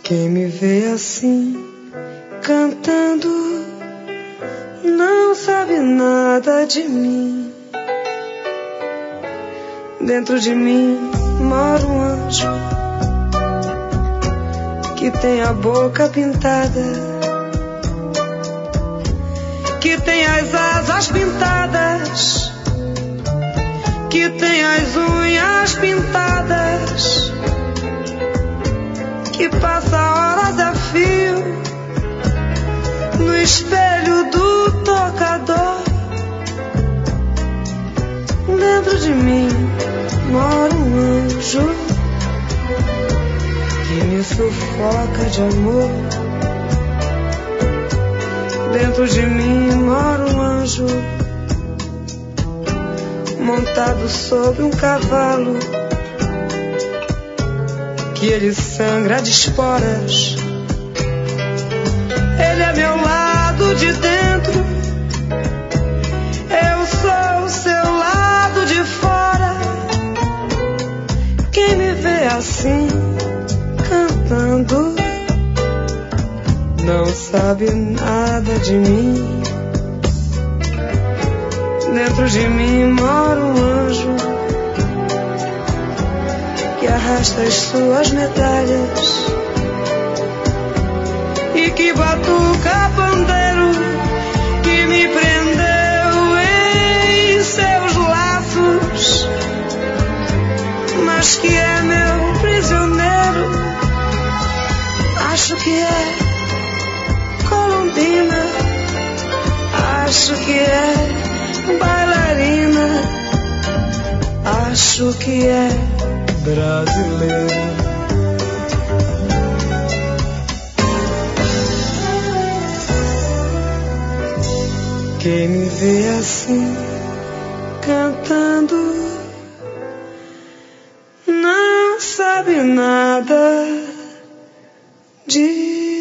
Quem me vê assim, cantando, não sabe nada de mim. Dentro de mim mora um anjo que tem a boca pintada, que tem as asas pintadas, que tem as unhas pintadas, que passa horas a fio no espelho do tocador. Dentro de mim mora um anjo que me sufoca de amor. Dentro de mim mora um anjo montado sobre um cavalo, que ele sangra de esporas. Ele é meu lado de dentro, eu sou o seu lado de fora. Quem me vê assim, cantando, não sabe nada de mim. Dentro de mim mora um anjo que arrasta as suas medalhas e que batuca pandeiro, que me prendeu em seus laços, mas que é meu prisioneiro. Acho que é colombina, acho que é bailarina, acho que é brasileira. Quem me vê assim, cantando, não sabe nada de